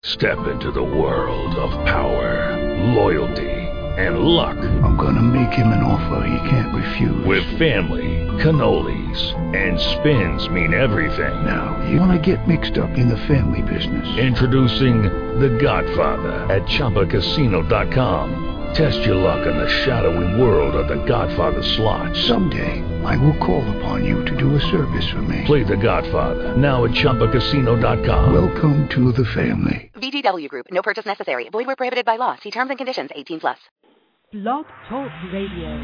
Step into the world of power, loyalty, and luck. I'm gonna make him an offer he can't refuse. With family, cannolis, and spins mean everything. Now, you wanna get mixed up in the family business. Introducing The Godfather at ChumbaCasino.com. Test your luck in the shadowy world of The Godfather slot. Someday, I will call upon you to do a service for me. Play The Godfather, now at ChumbaCasino.com. Welcome to the family. VGW Group. No purchase necessary. Void where prohibited by law. See terms and conditions. 18+. Blog Talk Radio.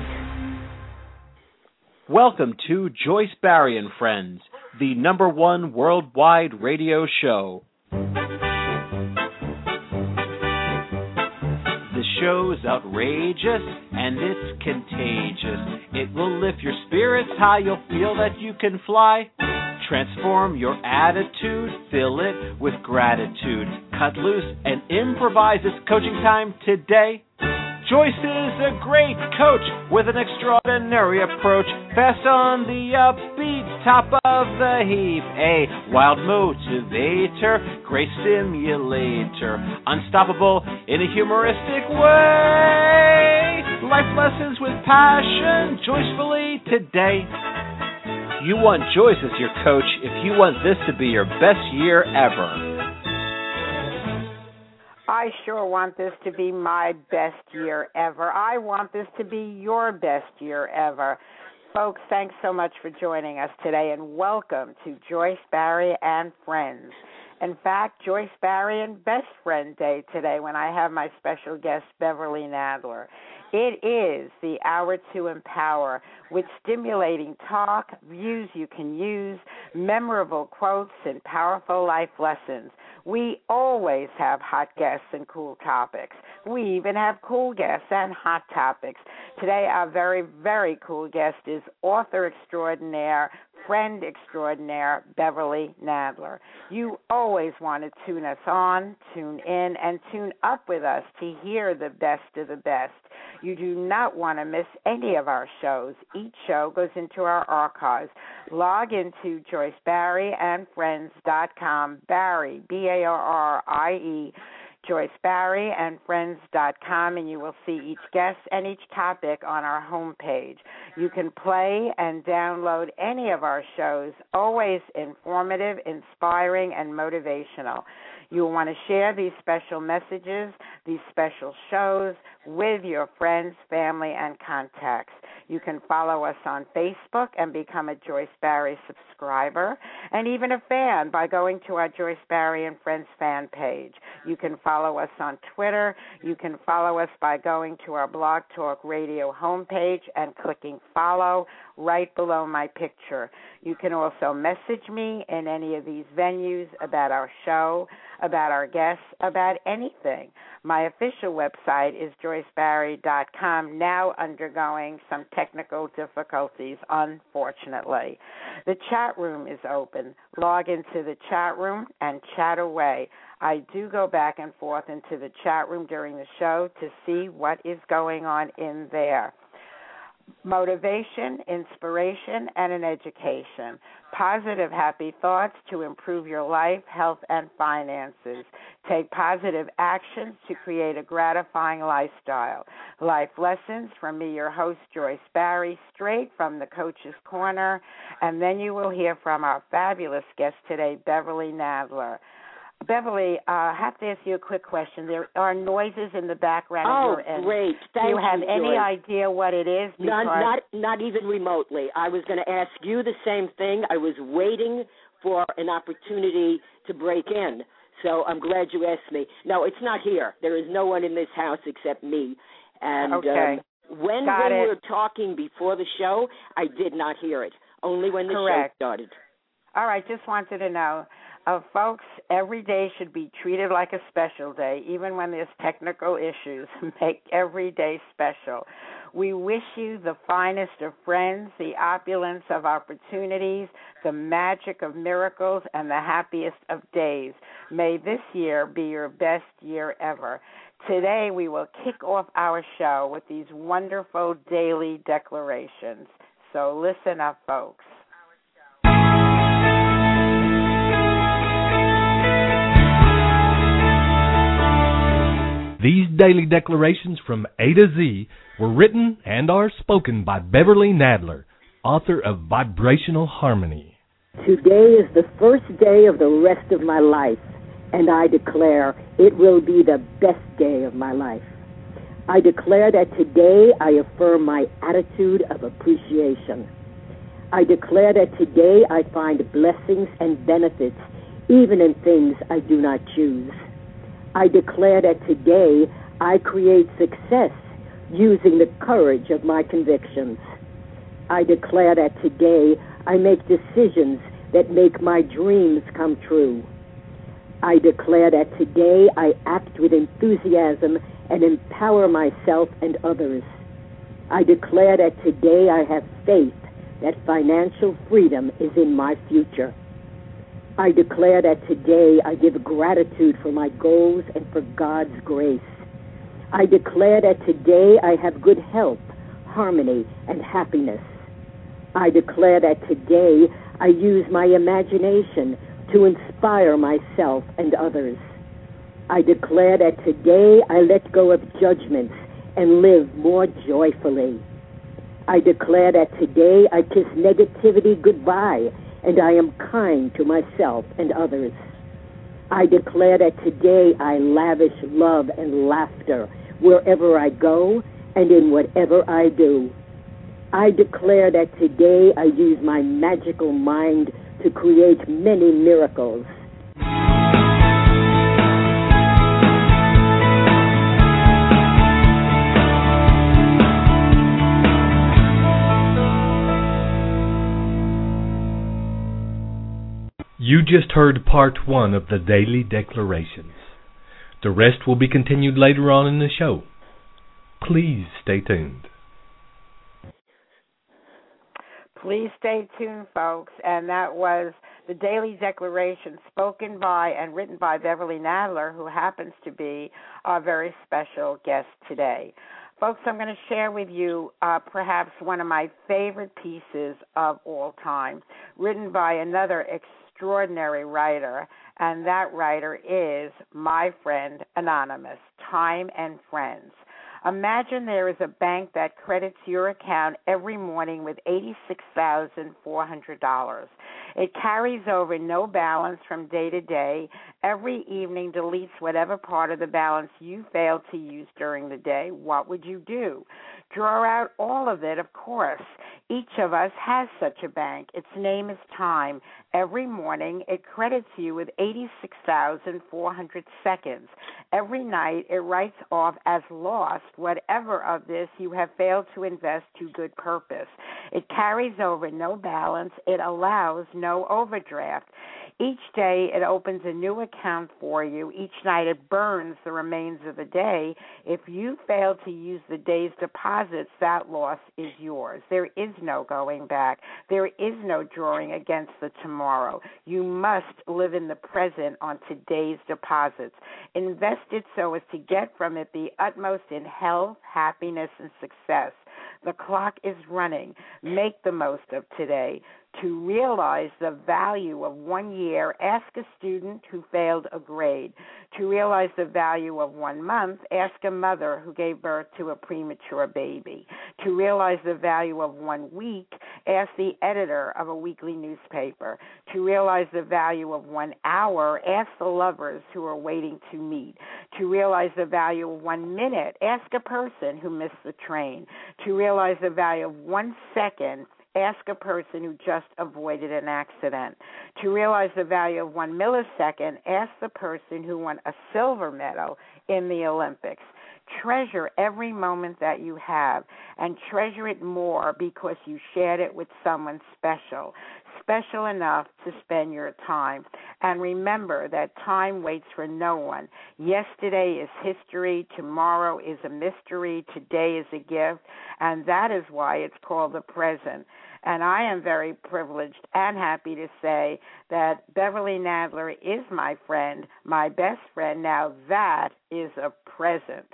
Welcome to Joyce Barry and Friends, the #1 worldwide radio show. The show's outrageous and it's contagious. It will lift your spirits high. You'll feel that you can fly. Transform your attitude, fill it with gratitude. Cut loose and improvise. It's coaching time today. Joyce is a great coach with an extraordinary approach. Fast on the upbeat, top of the heap. A wild motivator, great stimulator. Unstoppable in a humoristic way. Life lessons with passion, joyfully today. You want Joyce as your coach if you want this to be your best year ever. I sure want this to be my best year ever. I want this to be your best year ever. Folks, thanks so much for joining us today, and welcome to Joyce Barry and Friends. In fact, Joyce Barry and Best Friend Day today when I have my special guest, Beverly Nadler. It is the hour to empower with stimulating talk, views you can use, memorable quotes, and powerful life lessons. We always have hot guests and cool topics. We even have cool guests and hot topics. Today, our very, very cool guest is author extraordinaire, friend extraordinaire, Beverly Nadler. You always want to tune us on, tune in, and tune up with us to hear the best of the best. You do not want to miss any of our shows. Each show goes into our archives. Log into JoyceBarryandFriends.com, Barry, B-A-R-R-I-E, JoyceBarryandFriends.com, and you will see each guest and each topic on our homepage. You can play and download any of our shows, always informative, inspiring, and motivational. You'll want to share these special messages, these special shows with your friends, family, and contacts. You can follow us on Facebook and become a Joyce Barry subscriber, and even a fan by going to our Joyce Barry and Friends fan page. You can follow us on Twitter. You can follow us by going to our Blog Talk Radio homepage and clicking follow right below my picture. You can also message me in any of these venues about our show, about our guests, about anything. My official website is JoyceBarry.com, now undergoing some technical difficulties, unfortunately. The chat room is open. Log into the chat room and chat away. I do go back and forth into the chat room during the show to see what is going on in there. Motivation, inspiration, and an education. Positive, happy thoughts to improve your life, health, and finances. Take positive actions to create a gratifying lifestyle. Life lessons from me, your host, Joyce Barry, straight from the Coach's Corner. And then you will hear from our fabulous guest today, Beverly Nadler. Beverly, I have to ask you a quick question. There are noises in the background of your end. Oh, great. Thank you. Do you have any idea what it is? Not even remotely. I was going to ask you the same thing. I was waiting for an opportunity to break in, so I'm glad you asked me. No, it's not here. There is no one in this house except me. And okay. When we were talking before the show, I did not hear it, only when the show started. All right, just wanted to know. Folks, every day should be treated like a special day, even when there's technical issues. Make every day special. We wish you the finest of friends, the opulence of opportunities, the magic of miracles, and the happiest of days. May this year be your best year ever. Today we will kick off our show with these wonderful daily declarations. So listen up, folks. daily declarations from A to Z were written and are spoken by Beverly Nadler, author of Vibrational Harmony. Today is the first day of the rest of my life, and I declare it will be the best day of my life. I declare that today I affirm my attitude of appreciation. I declare that today I find blessings and benefits even in things I do not choose. I declare that today I create success using the courage of my convictions. I declare that today I make decisions that make my dreams come true. I declare that today I act with enthusiasm and empower myself and others. I declare that today I have faith that financial freedom is in my future. I declare that today I give gratitude for my goals and for God's grace. I declare that today I have good health, harmony, and happiness. I declare that today I use my imagination to inspire myself and others. I declare that today I let go of judgments and live more joyfully. I declare that today I kiss negativity goodbye and I am kind to myself and others. I declare that today I lavish love and laughter wherever I go and in whatever I do. I declare that today I use my magical mind to create many miracles. You just heard part 1 of the Daily Declarations. The rest will be continued later on in the show. Please stay tuned. Please stay tuned, folks. And that was the Daily Declaration spoken by and written by Beverly Nadler, who happens to be our very special guest today. Folks, I'm going to share with you perhaps one of my favorite pieces of all time, written by another extraordinary writer, and that writer is my friend Anonymous, Time and Friends. Imagine there is a bank that credits your account every morning with $86,400. It carries over no balance from day to day. Every evening deletes whatever part of the balance you failed to use during the day. What would you do? Draw out all of it, of course. Each of us has such a bank. Its name is Time. Every morning, it credits you with 86,400 seconds. Every night, it writes off as lost whatever of this you have failed to invest to good purpose. It carries over no balance. It allows no overdraft. Each day, it opens a new account for you. Each night, it burns the remains of the day. If you fail to use the day's deposits, that loss is yours. There is no going back. There is no drawing against the tomorrow. You must live in the present on today's deposits. Invest it so as to get from it the utmost in health, happiness, and success. The clock is running. Make the most of today. To realize the value of 1 year, ask a student who failed a grade. To realize the value of 1 month, ask a mother who gave birth to a premature baby. To realize the value of 1 week, ask the editor of a weekly newspaper. To realize the value of 1 hour, ask the lovers who are waiting to meet. To realize the value of 1 minute, ask a person who missed the train. To realize the value of 1 second, ask a person who just avoided an accident. To realize the value of 1 millisecond, ask the person who won a silver medal in the Olympics. Treasure every moment that you have, and treasure it more because you shared it with someone special enough to spend your time. And remember that time waits for no one. Yesterday is history. Tomorrow is a mystery. Today is a gift. And that is why it's called the present. And I am very privileged and happy to say that Beverly Nadler is my friend, my best friend. Now that is a present.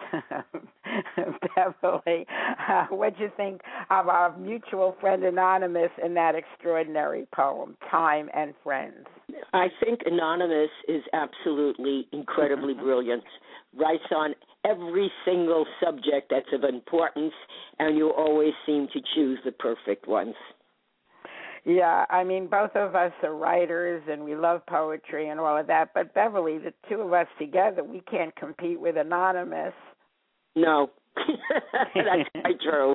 Beverly, what do you think of our mutual friend Anonymous in that extraordinary poem, Time and Friends? I think Anonymous is absolutely incredibly brilliant. writes on every single subject that's of importance, and you always seem to choose the perfect ones. Yeah, I mean, both of us are writers, and we love poetry and all of that. But, Beverly, the two of us together, we can't compete with Anonymous. No, that's quite true.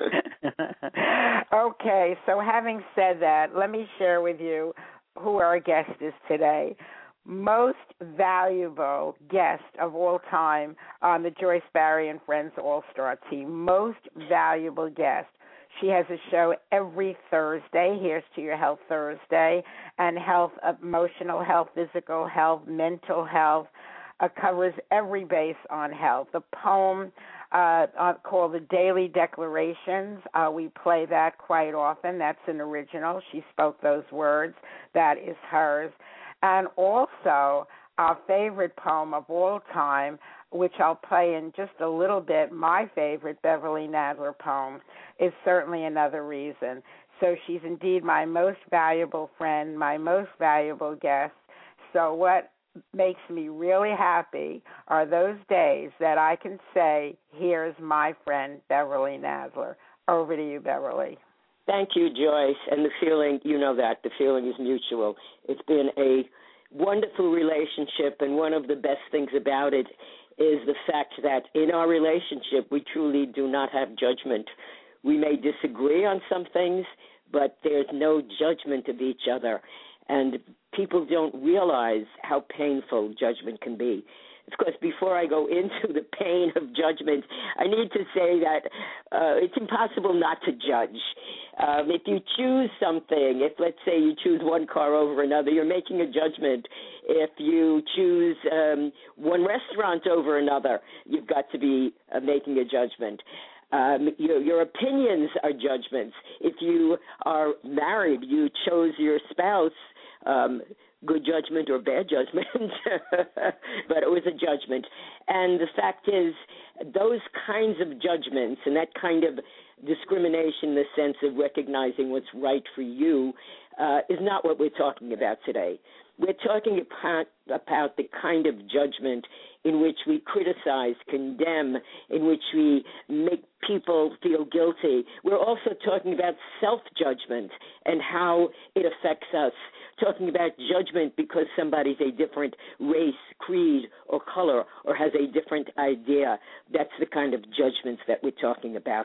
Okay, so having said that, let me share with you who our guest is today. Most valuable guest of all time on the Joyce Barry and Friends All-Star team. Most valuable guest. She has a show every Thursday. Here's to Your Health Thursday. And health, emotional health, physical health, mental health. Covers every base on health. The poem called The Daily Declarations, we play that quite often. That's an original. She spoke those words. That is hers. And also, our favorite poem of all time, which I'll play in just a little bit, my favorite Beverly Nadler poem, is Certainly Another Reason. So she's indeed my most valuable friend, my most valuable guest. So what makes me really happy are those days that I can say, here's my friend Beverly Nadler. Over to you, Beverly. Thank you, Joyce. And the feeling, you know that, the feeling is mutual. It's been a wonderful relationship, and one of the best things about it is the fact that in our relationship, we truly do not have judgment. We may disagree on some things, but there's no judgment of each other. And people don't realize how painful judgment can be. Of course, before I go into the pain of judgment, I need to say that it's impossible not to judge. If you choose something, if let's say you choose one car over another, you're making a judgment. If you choose one restaurant over another, you've got to be making a judgment. Your opinions are judgments. If you are married, you chose your spouse, good judgment or bad judgment, but it was a judgment. And the fact is, those kinds of judgments and that kind of discrimination in the sense of recognizing what's right for you is not what we're talking about today. We're talking about the kind of judgment in which we criticize, condemn, in which we make people feel guilty. We're also talking about self-judgment and how it affects us, talking about judgment because somebody's a different race, creed, or color, or has a different idea. That's the kind of judgments that we're talking about.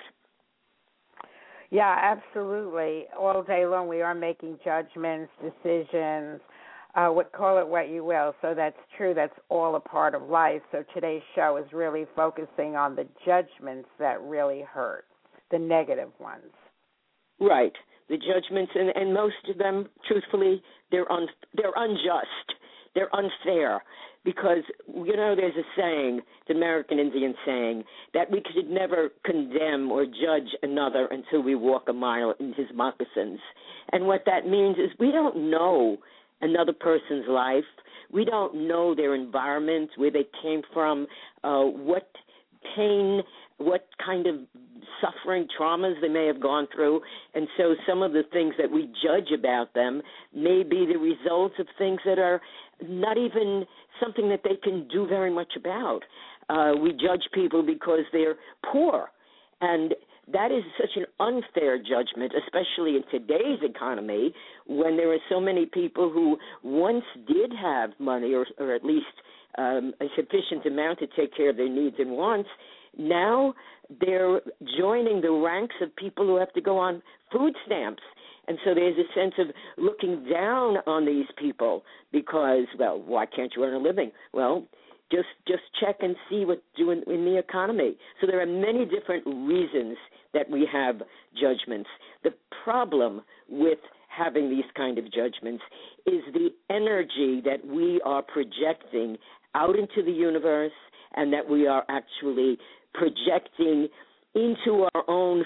Yeah, absolutely. All day long we are making judgments, decisions, call it what you will. So that's true. That's all a part of life. So today's show is really focusing on the judgments that really hurt, the negative ones. Right. The judgments, and most of them, truthfully, they're unjust. They're unfair because, there's a saying, the American Indian saying, that we should never condemn or judge another until we walk a mile in his moccasins. And what that means is we don't know another person's life. We don't know their environment, where they came from, what pain, what kind of suffering, traumas they may have gone through. And so some of the things that we judge about them may be the results of things that are not even something that they can do very much about. We judge people because they're poor. And that is such an unfair judgment, especially in today's economy, when there are so many people who once did have money or at least a sufficient amount to take care of their needs and wants. Now they're joining the ranks of people who have to go on food stamps. And so there's a sense of looking down on these people because, well, why can't you earn a living? Well, just check and see what's doing in the economy. So there are many different reasons that we have judgments. The problem with having these kind of judgments is the energy that we are projecting out into the universe and that we are actually projecting into our own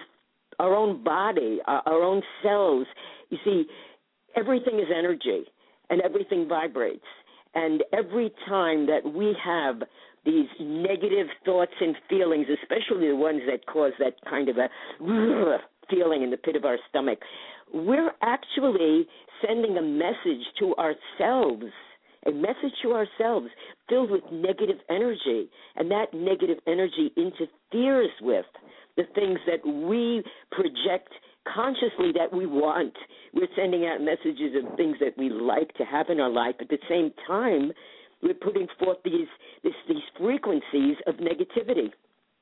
body, our own cells. You see, everything is energy and everything vibrates. And every time that we have these negative thoughts and feelings, especially the ones that cause that kind of a feeling in the pit of our stomach, we're actually sending a message to ourselves a message to ourselves filled with negative energy, and that negative energy interferes with the things that we project consciously that we want. We're sending out messages of things that we like to have in our life. At the same time, we're putting forth these frequencies of negativity.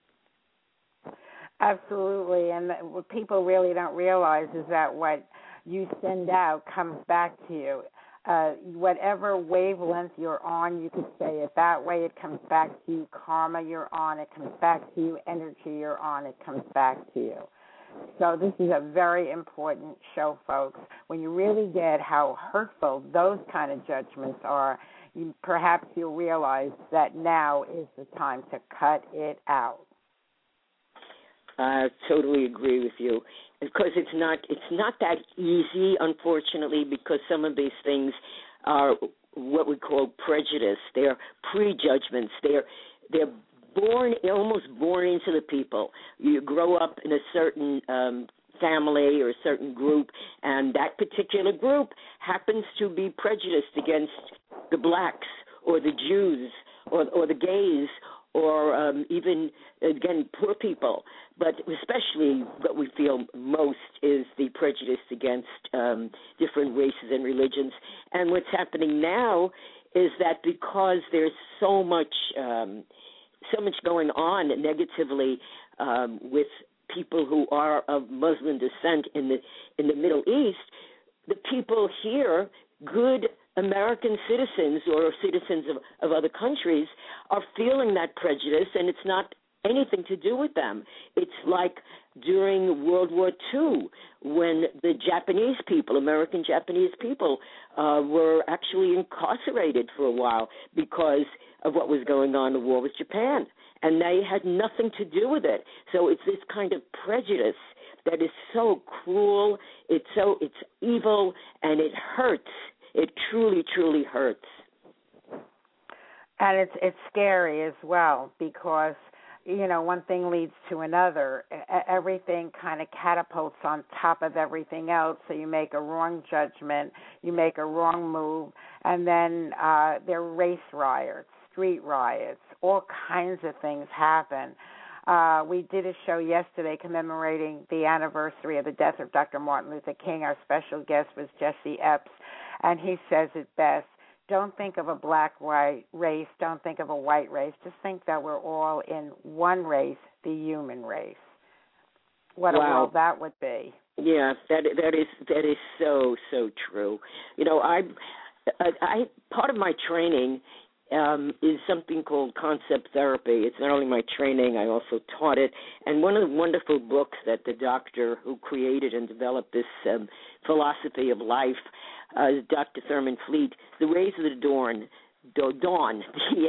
Absolutely, and what people really don't realize is that what you send out comes back to you. Whatever wavelength you're on, you could say it that way, it comes back to you. Karma you're on, it comes back to you. Energy you're on, it comes back to you. So this is a very important show, folks. When you really get how hurtful those kind of judgments are, perhaps you'll realize that now is the time to cut it out. I totally agree with you, because it's not that easy, unfortunately, because some of these things are what we call prejudice. They're prejudgments. They're almost born into the people. You grow up in a certain family or a certain group, and that particular group happens to be prejudiced against the blacks or the Jews or the gays, or even, again, poor people. But especially what we feel most is the prejudice against different races and religions. And what's happening now is that because there's so much going on negatively with people who are of Muslim descent in the Middle East, the people here, good American citizens or citizens of other countries, are feeling that prejudice, and it's not anything to do with them. It's like during World War II, when the Japanese people, American Japanese people, were actually incarcerated for a while because of what was going on in the war with Japan, and they had nothing to do with it. So it's this kind of prejudice that is so cruel, it's evil, and it hurts. It truly, truly hurts. And it's scary as well, because, one thing leads to another. Everything kind of catapults on top of everything else, so you make a wrong judgment, you make a wrong move, and then there are race riots, street riots, all kinds of things happen. We did a show yesterday commemorating the anniversary of the death of Dr. Martin Luther King. Our special guest was Jesse Epps, and he says it best. Don't think of a black-white race. Don't think of a white race. Just think that we're all in one race, the human race. What a world that would be. Yeah, that is so true. I part of my training is something called concept therapy. It's not only my training, I also taught it. And one of the wonderful books that the doctor who created and developed this philosophy of life, Dr. Thurman Fleet, The Rays of the Dawn, D-A-W-N.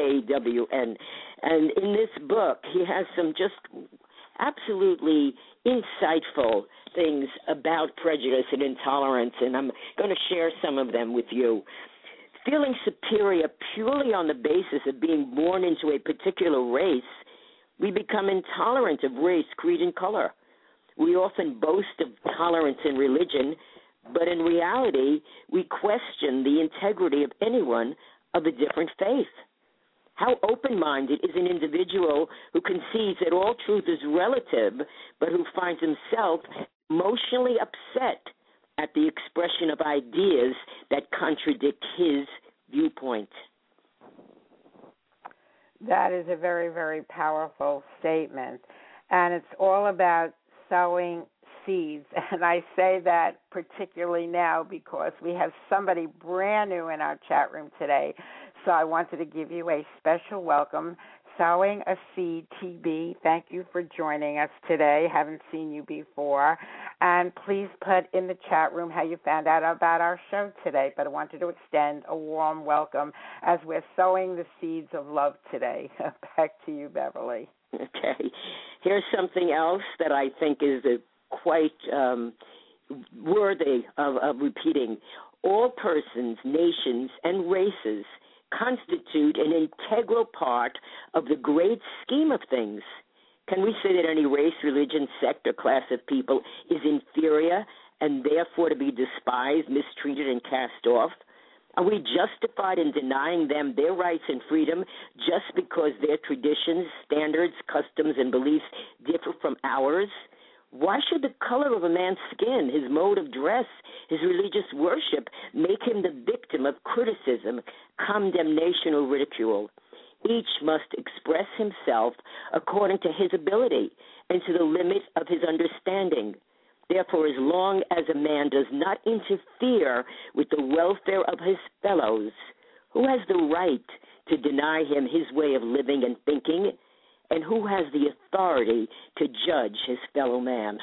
And in this book, he has some just absolutely insightful things about prejudice and intolerance, and I'm going to share some of them with you. Feeling superior purely on the basis of being born into a particular race, we become intolerant of race, creed, and color. We often boast of tolerance in religion, but in reality, we question the integrity of anyone of a different faith. How open-minded is an individual who concedes that all truth is relative, but who finds himself emotionally upset at the expression of ideas that contradict his viewpoint? That is a very, very powerful statement. And it's all about sowing seeds. And I say that particularly now because we have somebody brand new in our chat room today. So I wanted to give you a special welcome. Sowing a Seed TB, thank you for joining us today. Haven't seen you before. And please put in the chat room how you found out about our show today. But I wanted to extend a warm welcome as we're sowing the seeds of love today. Back to you, Beverly. Okay. Here's something else that I think is quite worthy of repeating. All persons, nations, and races constitute an integral part of the great scheme of things. Can we say that any race, religion, sect, or class of people is inferior and therefore to be despised, mistreated, and cast off? Are we justified in denying them their rights and freedom just because their traditions, standards, customs, and beliefs differ from ours? Why should the color of a man's skin, his mode of dress, his religious worship make him the victim of criticism, condemnation, or ridicule? Each must express himself according to his ability and to the limit of his understanding. Therefore, as long as a man does not interfere with the welfare of his fellows, who has the right to deny him his way of living and thinking, and who has the authority to judge his fellow man?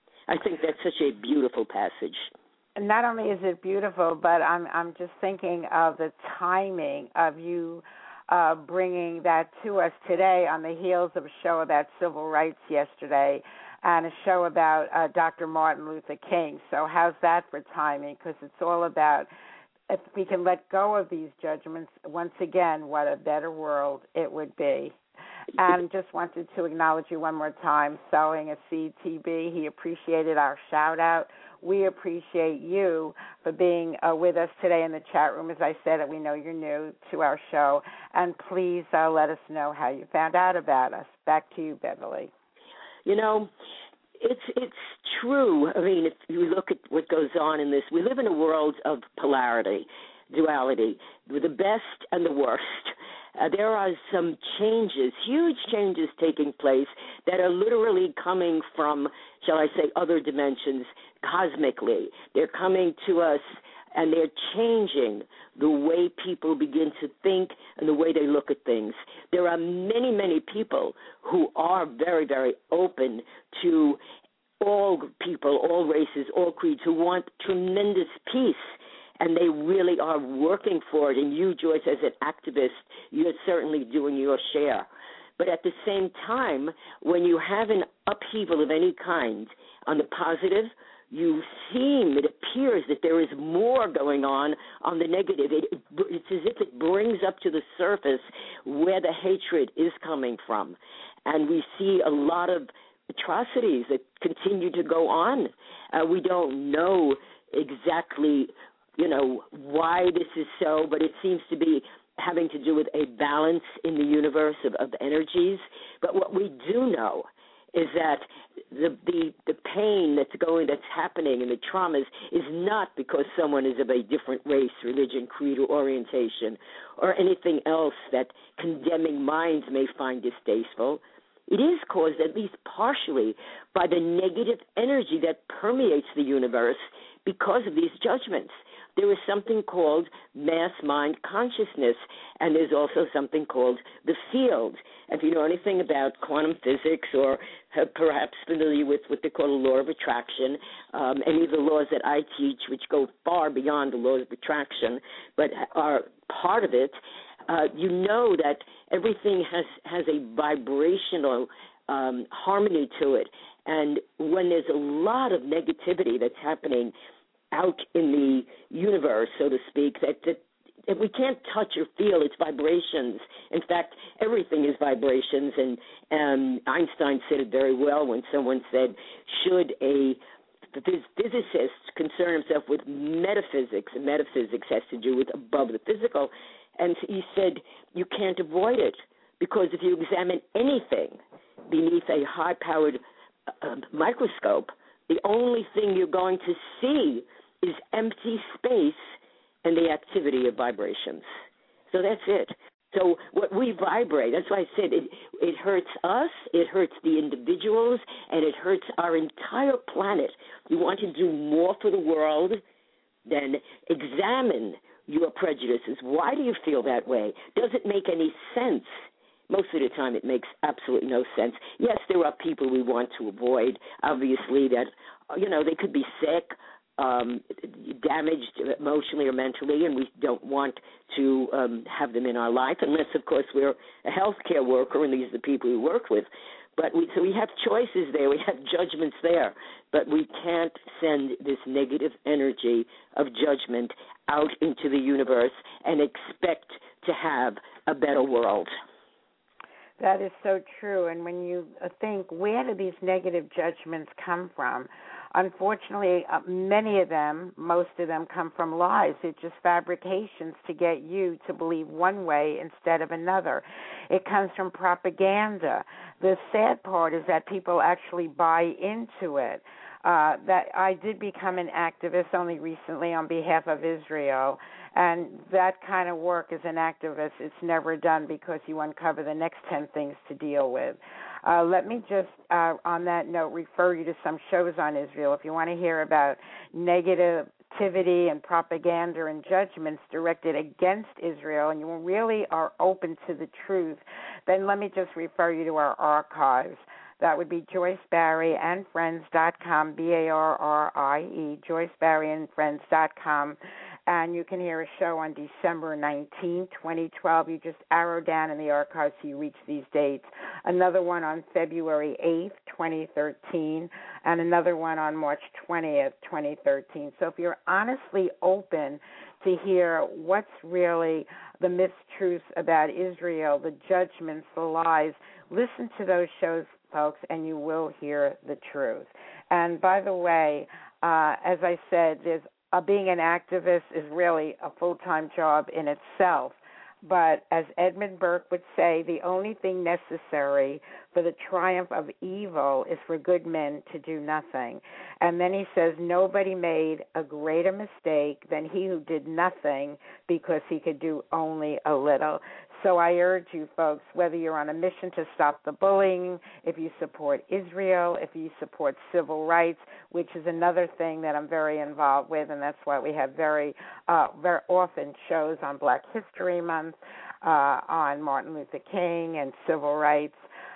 I think that's such a beautiful passage. And not only is it beautiful, but I'm just thinking of the timing of you bringing that to us today on the heels of a show about civil rights yesterday and a show about Dr. Martin Luther King. So how's that for timing? Because it's all about, if we can let go of these judgments, once again, what a better world it would be. And just wanted to acknowledge you one more time, Sowing a Seed TB. He appreciated our shout-out. We appreciate you for being with us today in the chat room. As I said, we know you're new to our show. And please let us know how you found out about us. Back to you, Beverly. You know, it's true. I mean, if you look at what goes on in this, we live in a world of polarity, duality, with the best and the worst. There are some changes, huge changes taking place that are literally coming from, shall I say, other dimensions cosmically. They're coming to us and they're changing the way people begin to think and the way they look at things. There are many, many people who are very, very open to all people, all races, all creeds, who want tremendous peace. And they really are working for it. And you, Joyce, as an activist, you're certainly doing your share. But at the same time, when you have an upheaval of any kind, on the positive, it appears that there is more going on the negative. It's as if it brings up to the surface where the hatred is coming from. And we see a lot of atrocities that continue to go on. We don't know exactly why this is so, but it seems to be having to do with a balance in the universe of energies. But what we do know is that the pain that's happening and the traumas is not because someone is of a different race, religion, creed, or orientation, or anything else that condemning minds may find distasteful. It is caused, at least partially, by the negative energy that permeates the universe because of these judgments. There is something called mass mind consciousness, and there's also something called the field. If you know anything about quantum physics or perhaps familiar with what they call the law of attraction, any of the laws that I teach, which go far beyond the laws of attraction, but are part of it, you know that everything has a vibrational harmony to it. And when there's a lot of negativity that's happening out in the universe, so to speak, that we can't touch or feel, its vibrations. In fact, everything is vibrations, and Einstein said it very well when someone said, should a physicist concern himself with metaphysics, and metaphysics has to do with above the physical, and he said you can't avoid it, because if you examine anything beneath a high-powered microscope, the only thing you're going to see is empty space and the activity of vibrations. So that's it. So what we vibrate, that's why I said it hurts us, it hurts the individuals, and it hurts our entire planet. You want to do more for the world, then examine your prejudices. Why do you feel that way? Does it make any sense? Most of the time it makes absolutely no sense. Yes, there are people we want to avoid, obviously, that, they could be sick, damaged emotionally or mentally, and we don't want to have them in our life, unless, of course, we're a healthcare worker, and these are the people we work with. But so we have choices there, we have judgments there, but we can't send this negative energy of judgment out into the universe and expect to have a better world. That is so true. And when you think, where do these negative judgments come from? Unfortunately, many of them, most of them, come from lies. It's just fabrications to get you to believe one way instead of another. It comes from propaganda. The sad part is that people actually buy into it. That I did become an activist only recently on behalf of Israel, and that kind of work as an activist, it's never done because you uncover the next 10 things to deal with. Let me just, on that note, refer you to some shows on Israel. If you want to hear about negativity and propaganda and judgments directed against Israel, and you really are open to the truth, then let me just refer you to our archives. That would be JoyceBarrieandFriends.com, BARRIE, JoyceBarrieandFriends.com. And you can hear a show on December 19, 2012. You just arrow down in the archives so you reach these dates. Another one on February 8th, 2013, and another one on March 20th, 2013. So if you're honestly open to hear what's really the mistruths about Israel, the judgments, the lies, listen to those shows, folks, and you will hear the truth. And by the way, as I said, being an activist is really a full-time job in itself. But as Edmund Burke would say, the only thing necessary for the triumph of evil is for good men to do nothing. And then he says, nobody made a greater mistake than he who did nothing because he could do only a little. So I urge you folks, whether you're on a mission to stop the bullying, if you support Israel, if you support civil rights, which is another thing that I'm very involved with, and that's why we have very often shows on Black History Month, on Martin Luther King and civil rights.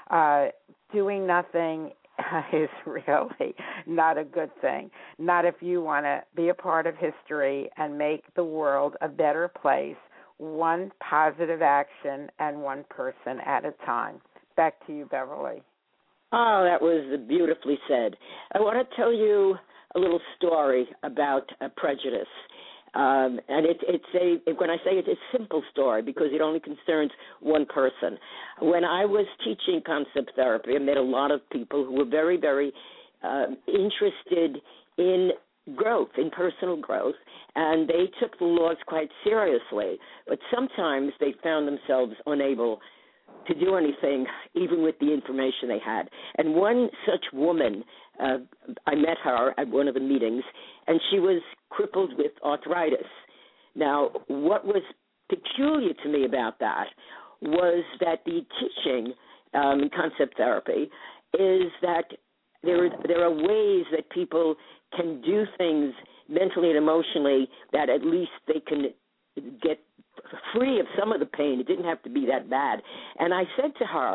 Doing nothing is really not a good thing. Not if you want to be a part of history and make the world a better place, one positive action and one person at a time. Back to you, Beverly. Oh, that was beautifully said. I want to tell you a little story about prejudice. And when I say it's a simple story because it only concerns one person. When I was teaching concept therapy, I met a lot of people who were very, very interested in growth, in personal growth, and they took the laws quite seriously. But sometimes they found themselves unable to do anything, even with the information they had. And one such woman, I met her at one of the meetings, and she was crippled with arthritis. Now, what was peculiar to me about that was that the teaching in concept therapy is that there are ways that people can do things mentally and emotionally that at least they can get free of some of the pain. It didn't have to be that bad. And I said to her,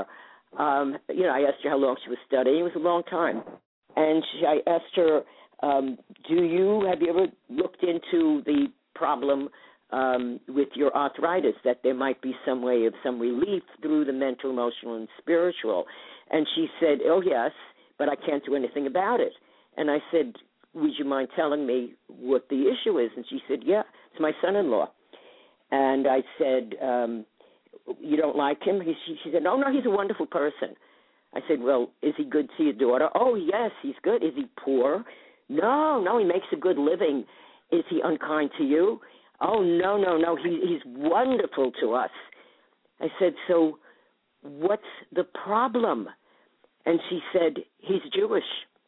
I asked her how long she was studying. It was a long time. And I asked her, have you ever looked into the problem with your arthritis, that there might be some way of some relief through the mental, emotional, and spiritual? And she said, oh, yes, but I can't do anything about it. And I said, would you mind telling me what the issue is? And she said, yeah, it's my son-in-law. And I said, you don't like him? She said, no, he's a wonderful person. I said, well, is he good to your daughter? Oh, yes, he's good. Is he poor? No, he makes a good living. Is he unkind to you? Oh, no, he's wonderful to us. I said, so what's the problem? And she said, he's Jewish.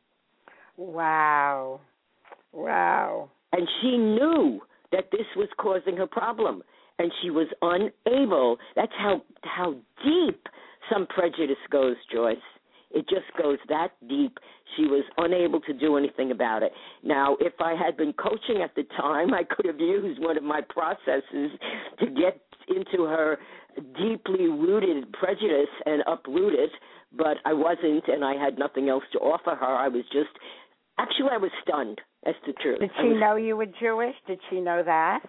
Wow. And she knew that this was causing her problem, and she was unable. That's how deep some prejudice goes, Joyce. It just goes that deep. She was unable to do anything about it. Now, if I had been coaching at the time, I could have used one of my processes to get into her deeply rooted prejudice and uproot it, but I wasn't, and I had nothing else to offer her. I was stunned. That's the truth. Did she know you were Jewish? Did she know that?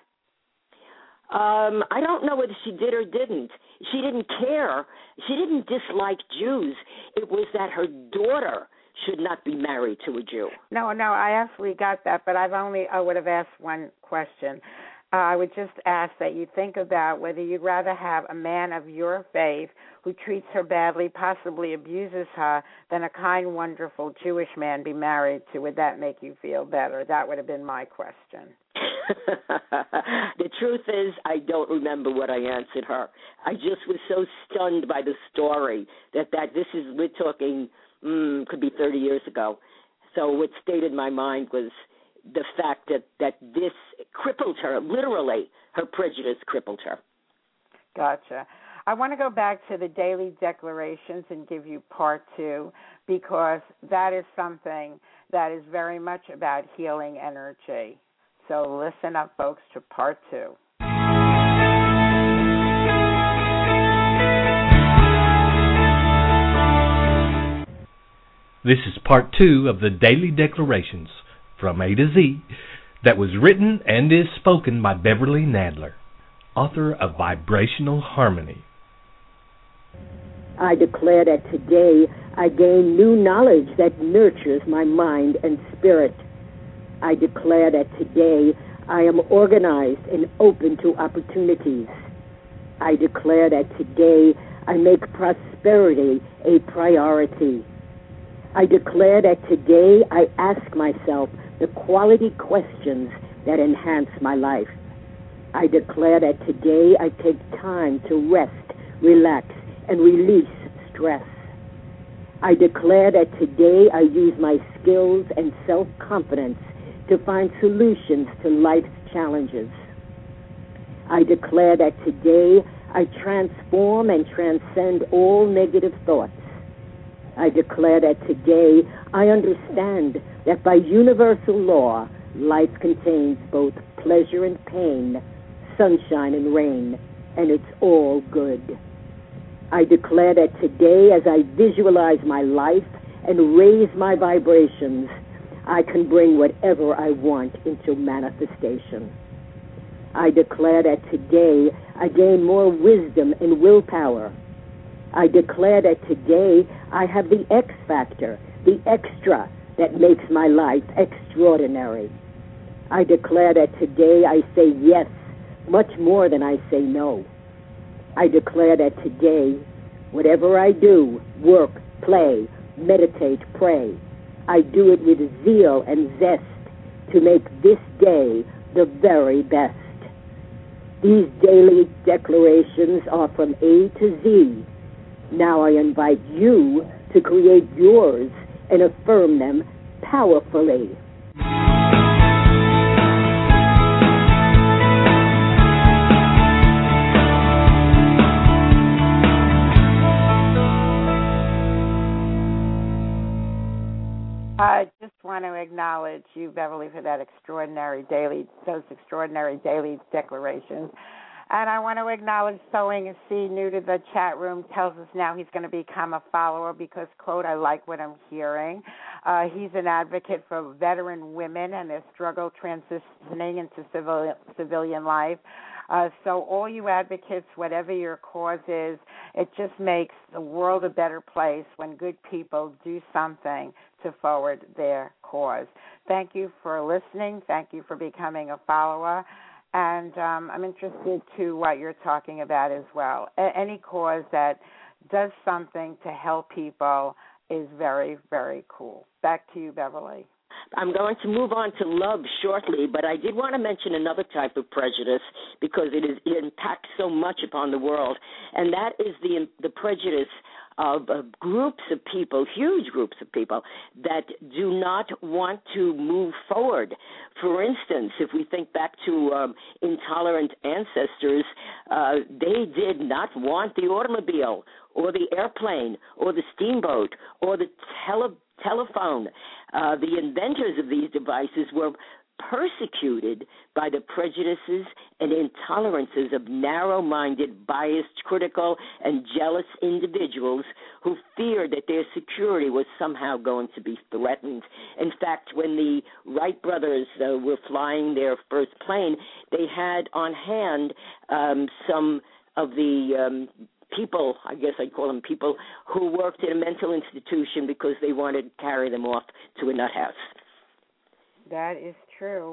I don't know whether she did or didn't. She didn't care. She didn't dislike Jews. It was that her daughter should not be married to a Jew. No, I absolutely got that, but I would have asked one question. I would just ask that you think about whether you'd rather have a man of your faith who treats her badly, possibly abuses her, than a kind, wonderful Jewish man be married to. Would that make you feel better? That would have been my question. The truth is, I don't remember what I answered her. I just was so stunned by the story that we're talking, could be 30 years ago. So what stayed in my mind was the fact that this crippled her, literally. Her prejudice crippled her. Gotcha. I want to go back to the daily declarations and give you part 2, because that is something that is very much about healing energy. So listen up, folks, to part 2. This is part 2 of the Daily Declarations from A to Z that was written and is spoken by Beverly Nadler, author of Vibrational Harmony. I declare that today I gain new knowledge that nurtures my mind and spirit. I declare that today I am organized and open to opportunities. I declare that today I make prosperity a priority. I declare that today I ask myself the quality questions that enhance my life. I declare that today I take time to rest, relax, and release stress. I declare that today I use my skills and self-confidence to find solutions to life's challenges. I declare that today I transform and transcend all negative thoughts. I declare that today I understand that by universal law, life contains both pleasure and pain, sunshine and rain, and it's all good. I declare that today, as I visualize my life and raise my vibrations, I can bring whatever I want into manifestation. I declare that today I gain more wisdom and willpower. I declare that today I have the X factor, the extra that makes my life extraordinary. I declare that today I say yes much more than I say no. I declare that today, whatever I do, work, play, meditate, pray, I do it with zeal and zest to make this day the very best. These daily declarations are from A to Z. Now I invite you to create yours and affirm them powerfully. I just want to acknowledge you, Beverly, for those extraordinary daily declarations. And I want to acknowledge Sowing a Seed, new to the chat room, tells us now he's going to become a follower because, quote, I like what I'm hearing. He's an advocate for veteran women and their struggle transitioning into civilian life. So all you advocates, whatever your cause is, it just makes the world a better place when good people do something to forward their cause. Thank you for listening. Thank you for becoming a follower. And I'm interested to what you're talking about as well. Any cause that does something to help people is very, very cool. Back to you, Beverly. I'm going to move on to love shortly, but I did want to mention another type of prejudice because it impacts so much upon the world, and that is the prejudice of groups of people, huge groups of people, that do not want to move forward. For instance, if we think back to intolerant ancestors, they did not want the automobile or the airplane or the steamboat or the telephone. The inventors of these devices were persecuted by the prejudices and intolerances of narrow-minded, biased, critical, and jealous individuals who feared that their security was somehow going to be threatened. In fact, when the Wright brothers were flying their first plane, they had on hand some of the people, I guess I'd call them people, who worked in a mental institution because they wanted to carry them off to a nut house. That is true.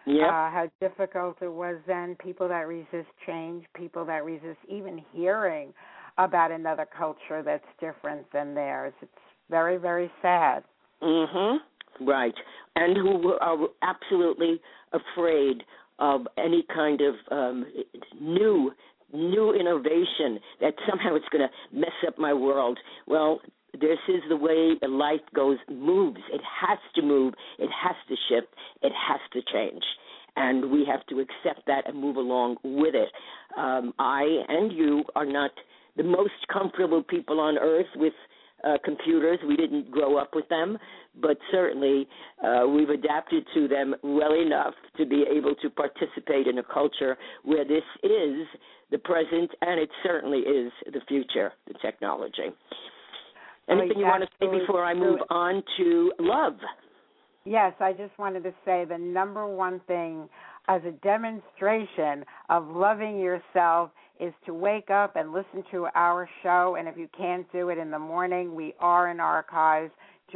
Yep. How difficult it was then, people that resist change, people that resist even hearing about another culture that's different than theirs. It's very, very sad. Right. And who are absolutely afraid of any kind of new innovation that somehow it's going to mess up my world. Well, this is the way life moves. It has to move. It has to shift. It has to change. And we have to accept that and move along with it. I and you are not the most comfortable people on earth with computers. We didn't grow up with them, but certainly we've adapted to them well enough to be able to participate in a culture where this is the present, and it certainly is the future, the technology. Anything you want to say before I move on to love? Yes, I just wanted to say the number one thing as a demonstration of loving yourself is to wake up and listen to our show. And if you can't do it in the morning, we are in archives,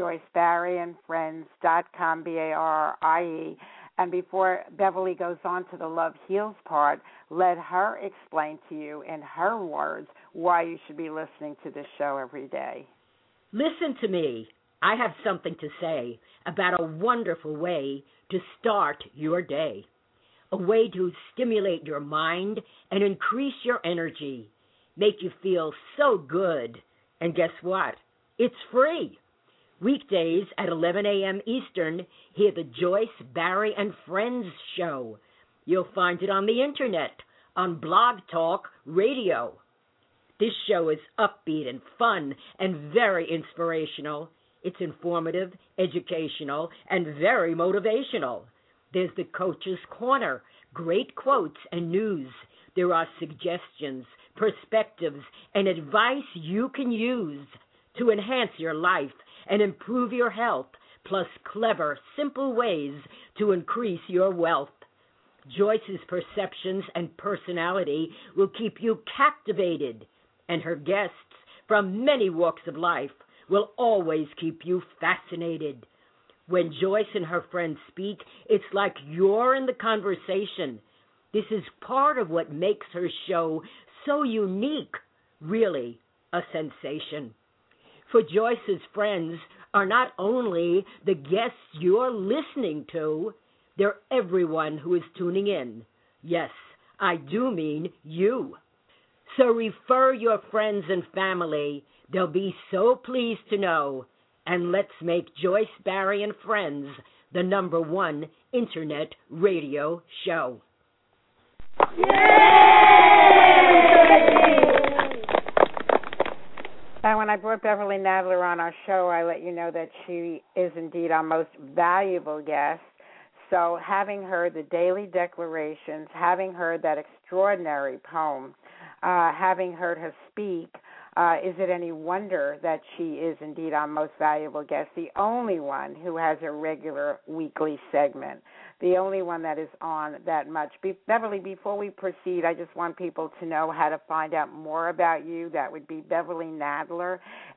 JoyceBarrieandFriends.com, BARRIE. And before Beverly goes on to the Love Heals part, let her explain to you in her words why you should be listening to this show every day. Listen to me. I have something to say about a wonderful way to start your day, a way to stimulate your mind and increase your energy, make you feel so good. And guess what? It's free. Weekdays at 11 a.m. Eastern, hear the Joyce, Barrie, and Friends show. You'll find it on the Internet, on Blog Talk Radio. This show is upbeat and fun and very inspirational. It's informative, educational, and very motivational. There's the Coach's Corner, great quotes and news. There are suggestions, perspectives, and advice you can use to enhance your life and improve your health, plus clever, simple ways to increase your wealth. Joyce's perceptions and personality will keep you captivated, and her guests from many walks of life will always keep you fascinated. When Joyce and her friends speak, it's like you're in the conversation. This is part of what makes her show so unique, really a sensation. For Joyce's friends are not only the guests you're listening to, they're everyone who is tuning in. Yes, I do mean you. So refer your friends and family. They'll be so pleased to know. And let's make Joyce, Barrie, and Friends the #1 Internet radio show. And when I brought Beverly Nadler on our show, I let you know that she is indeed our most valuable guest. So having heard the Daily Declarations, having heard that extraordinary poem, having heard her speak, is it any wonder that she is indeed our most valuable guest, the only one who has a regular weekly segment, the only one that is on that much. Beverly, before we proceed, I just want people to know how to find out more about you. That would be Beverly Nadler,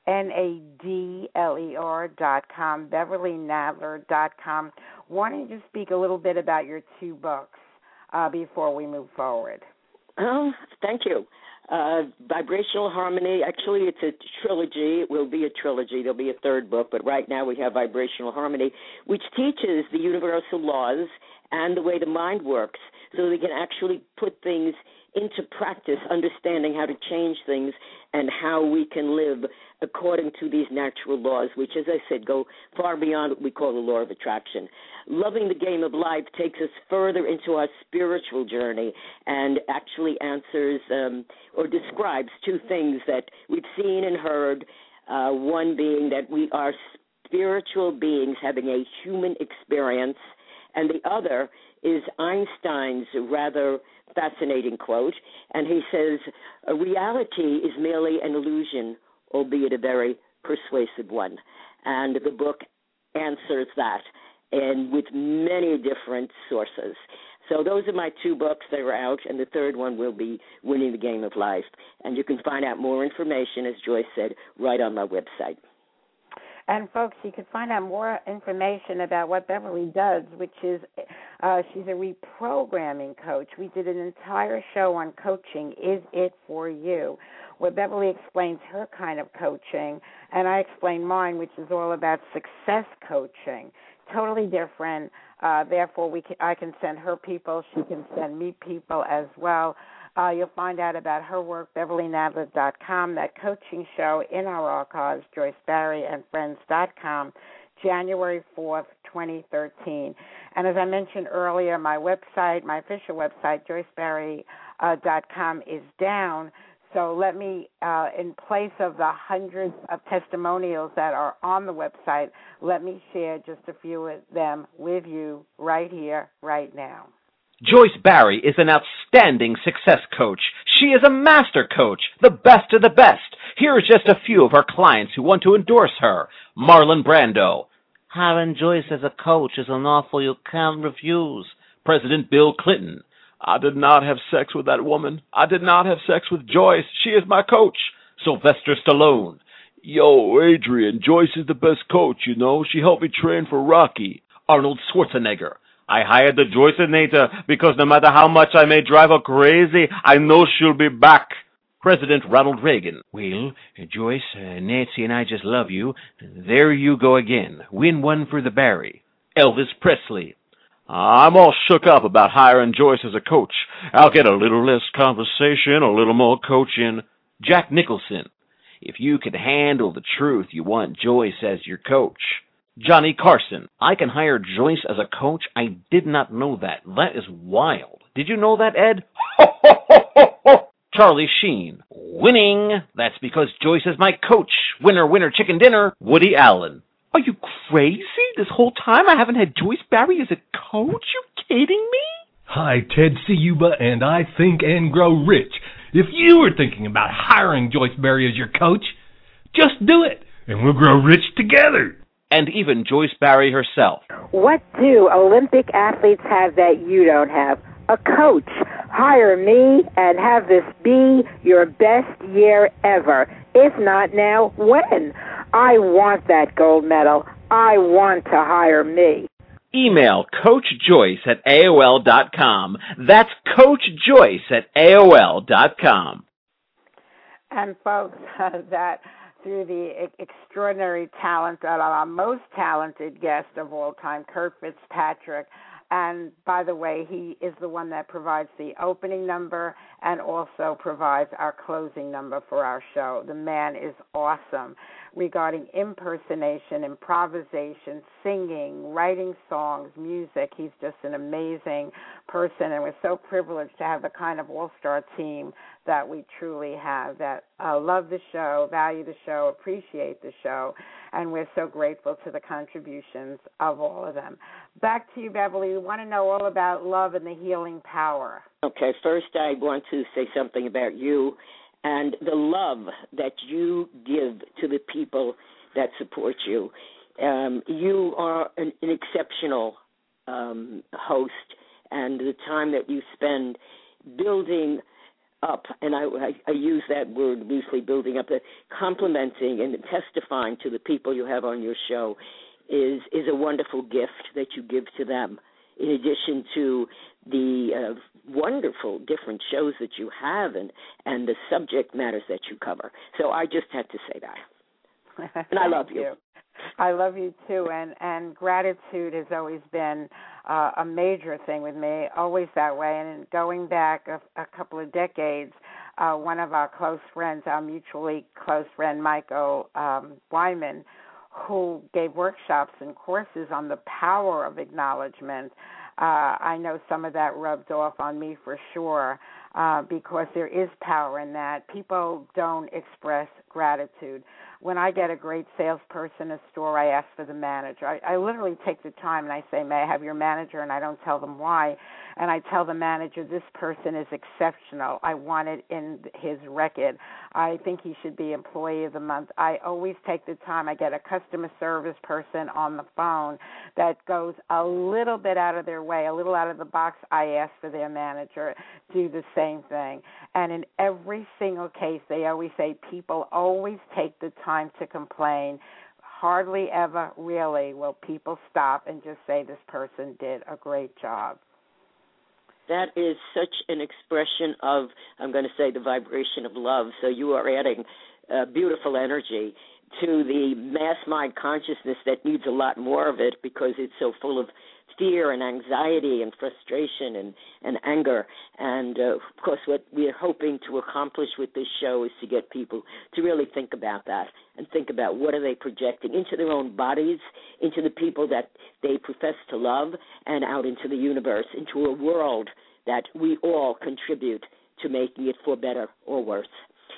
NADLER.com, BeverlyNadler.com. Why don't you just speak a little bit about your 2 books before we move forward? Oh, thank you. Vibrational Harmony, actually it's a trilogy. It will be a trilogy. There'll be a 3rd book, but right now we have Vibrational Harmony, which teaches the universal laws and the way the mind works so they can actually put things into practice, understanding how to change things and how we can live according to these natural laws, which, as I said, go far beyond what we call the law of attraction. Loving the game of life takes us further into our spiritual journey and actually answers or describes 2 things that we've seen and heard, one being that we are spiritual beings having a human experience, and the other is Einstein's rather fascinating quote, and he says, reality is merely an illusion, albeit a very persuasive one. And the book answers that, and with many different sources. So those are my 2 books that are out, and the 3rd one will be Winning the Game of Life. And you can find out more information, as Joyce said, right on my website. And, folks, you can find out more information about what Beverly does, which is she's a reprogramming coach. We did an entire show on coaching, Is It For You?, where Beverly explains her kind of coaching, and I explain mine, which is all about success coaching. Totally different. Therefore, I can send her people. She can send me people as well. You'll find out about her work, BeverlyNadler.com, that coaching show in our archives, JoyceBarryandFriends.com, January 4th, 2013. And as I mentioned earlier, my website, my official website, JoyceBarry.com, is down. So let me, in place of the hundreds of testimonials that are on the website, let me share just a few of them with you right here, right now. Joyce Barry is an outstanding success coach. She is a master coach, the best of the best. Here are just a few of her clients who want to endorse her. Marlon Brando. Hiring Joyce as a coach is an offer you can't refuse. President Bill Clinton. I did not have sex with that woman. I did not have sex with Joyce. She is my coach. Sylvester Stallone. Yo, Adrian, Joyce is the best coach, you know. She helped me train for Rocky. Arnold Schwarzenegger. I hired the Joyceinator because no matter how much I may drive her crazy, I know she'll be back. President Ronald Reagan. Well, Joyce, Nancy and I just love you. There you go again. Win one for the Barry. Elvis Presley. I'm all shook up about hiring Joyce as a coach. I'll get a little less conversation, a little more coaching. Jack Nicholson. If you can handle the truth, you want Joyce as your coach. Johnny Carson. I can hire Joyce as a coach? I did not know that. That is wild. Did you know that, Ed? Charlie Sheen. Winning. That's because Joyce is my coach. Winner, winner, chicken dinner. Woody Allen. Are you crazy? This whole time I haven't had Joyce Barry as a coach? You kidding me? Hi, Ted Ciuba, and I Think and Grow Rich. If you were thinking about hiring Joyce Barry as your coach, just do it, and we'll grow rich together. And even Joyce Barry herself. What do Olympic athletes have that you don't have? A coach. Hire me and have this be your best year ever. If not now, when? I want that gold medal. I want to hire me. Email CoachJoyce@AOL.com. That's CoachJoyce@AOL.com. And folks, that through the extraordinary talent of our most talented guest of all time, Kurt Fitzpatrick. And by the way, he is the one that provides the opening number and also provides our closing number for our show. The man is awesome regarding impersonation, improvisation, singing, writing songs, music. He's just an amazing person, and we're so privileged to have the kind of all-star team that we truly have, that love the show, value the show, appreciate the show, and we're so grateful to the contributions of all of them. Back to you, Beverly. We want to know all about love and the healing power. Okay, first I want to say something about you and the love that you give to the people that support you. You are an exceptional host, and the time that you spend building up, and I use that word loosely, building up, complimenting and testifying to the people you have on your show is a wonderful gift that you give to them, in addition to the wonderful different shows that you have and the subject matters that you cover. So I just had to say that. And I love you. I love you too, and gratitude has always been a major thing with me, always that way. And going back a couple of decades, one of our close friends, our mutually close friend, Michael Wyman, who gave workshops and courses on the power of acknowledgement. I know some of that rubbed off on me for sure, because there is power in that. People don't express gratitude. When I get a great salesperson in a store, I ask for the manager. I literally take the time and I say, may I have your manager? And I don't tell them why. And I tell the manager, this person is exceptional. I want it in his record. I think he should be Employee of the Month. I always take the time. I get a customer service person on the phone that goes a little bit out of their way, a little out of the box. I ask for their manager. Do the same thing. And in every single case, they always say people always take the time to complain. hardly ever really will people stop and just say this person did a great job. That is such an expression of, I'm going to say, the vibration of love. So you are adding beautiful energy to the mass mind consciousness that needs a lot more of it because it's so full of fear and anxiety and frustration and anger. And, of course, what we are hoping to accomplish with this show is to get people to really think about that and think about what are they projecting into their own bodies, into the people that they profess to love, and out into the universe, into a world that we all contribute to making it for better or worse.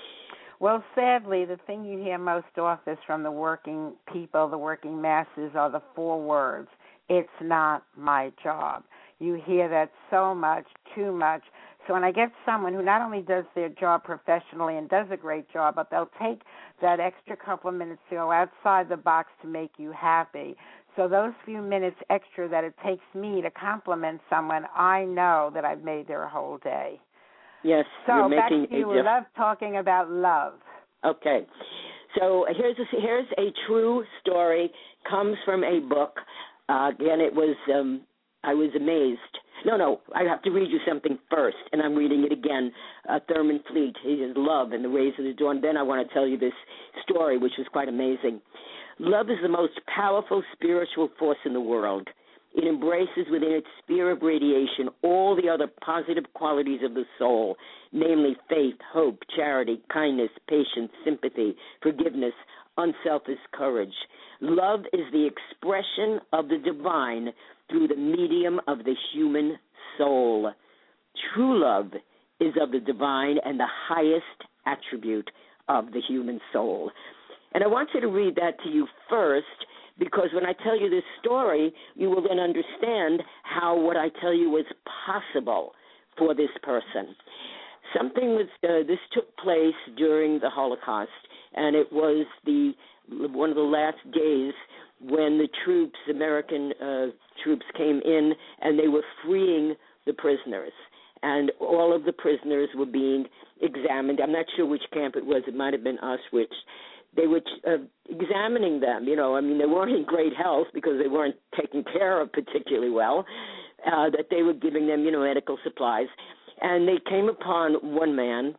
Well, sadly, the thing you hear most often from the working people, the working masses, are the 4 words, it's not my job. You hear that so much, too much. So when I get someone who not only does their job professionally and does a great job, but they'll take that extra couple of minutes to go outside the box to make you happy. So those few minutes extra that it takes me to compliment someone, I know that I've made their whole day. Yes, so you're making back to you. Love talking about love. Okay. So here's a true story. Comes from a book. Again, it was, I was amazed. No, I have to read you something first, and I'm reading it again. Thurman Fleet, his Love and the Rays of the Dawn. Then I want to tell you this story, which was quite amazing. Love is the most powerful spiritual force in the world. It embraces within its sphere of radiation all the other positive qualities of the soul, namely faith, hope, charity, kindness, patience, sympathy, forgiveness, unselfish courage. Love is the expression of the divine through the medium of the human soul. True love is of the divine and the highest attribute of the human soul. And I want you to read that to you first, because when I tell you this story, you will then understand how what I tell you was possible for this person. Something was, this took place during the Holocaust, and it was one of the last days when the troops, American troops, came in and they were freeing the prisoners. And all of the prisoners were being examined. I'm not sure which camp it was. It might have been Auschwitz. They were examining them. They weren't in great health because they weren't taken care of particularly well, that they were giving them, medical supplies. And they came upon one man,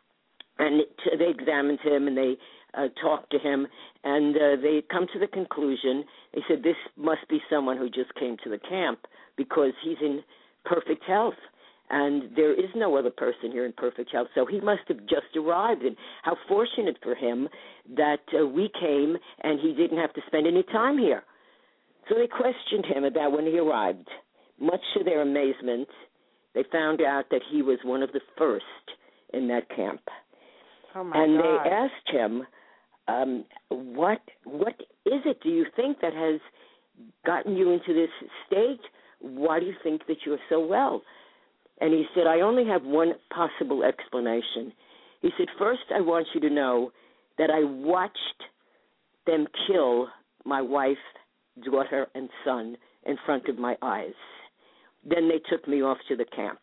and they examined him, and they talked to him, and they come to the conclusion, they said, this must be someone who just came to the camp because he's in perfect health. And there is no other person here in perfect health. So he must have just arrived. And how fortunate for him that we came and he didn't have to spend any time here. So they questioned him about when he arrived. Much to their amazement, they found out that he was one of the first in that camp. Oh, my and God. they asked him, what is it, do you think, that has gotten you into this state? Why do you think that you're so well? And he said, I only have one possible explanation. He said, first, I want you to know that I watched them kill my wife, daughter, and son in front of my eyes. Then they took me off to the camp.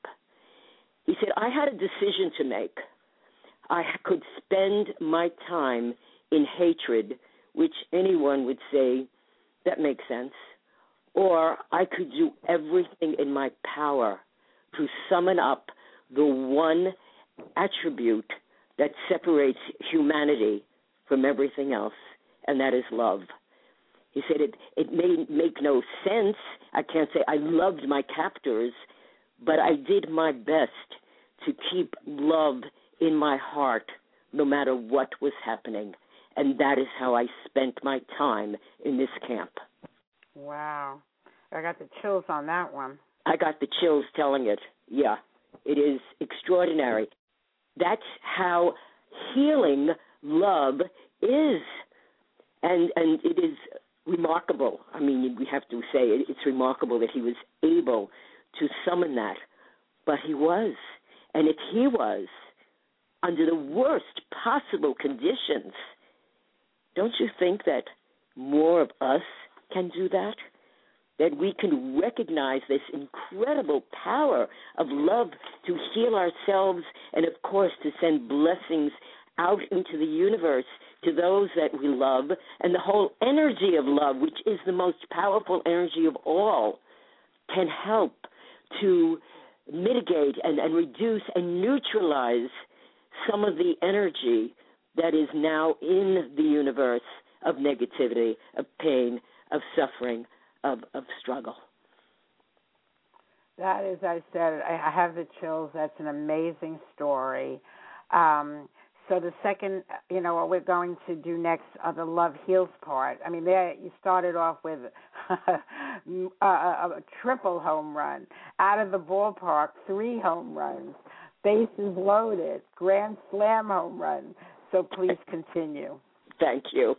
He said, I had a decision to make. I could spend my time in hatred, which anyone would say, that makes sense. Or I could do everything in my power to summon up the one attribute that separates humanity from everything else, and that is love. He said it may make no sense. I can't say I loved my captors, but I did my best to keep love in my heart no matter what was happening, and that is how I spent my time in this camp. Wow. I got the chills on that one. I got the chills telling it. Yeah, it is extraordinary. That's how healing love is. And it is remarkable. I mean, we have to say it's remarkable that he was able to summon that. But he was. And if he was, under the worst possible conditions, don't you think that more of us can do that? That we can recognize this incredible power of love to heal ourselves and, of course, to send blessings out into the universe to those that we love, and the whole energy of love, which is the most powerful energy of all, can help to mitigate and reduce and neutralize some of the energy that is now in the universe of negativity, of pain, of suffering, of struggle. That is, I said, I have the chills. That's an amazing story. So the second, what we're going to do next are the Love Heals part. I mean, there you started off with a triple home run. Out of the ballpark, 3 home runs. Bases loaded, grand slam home run. So please continue. Thank you.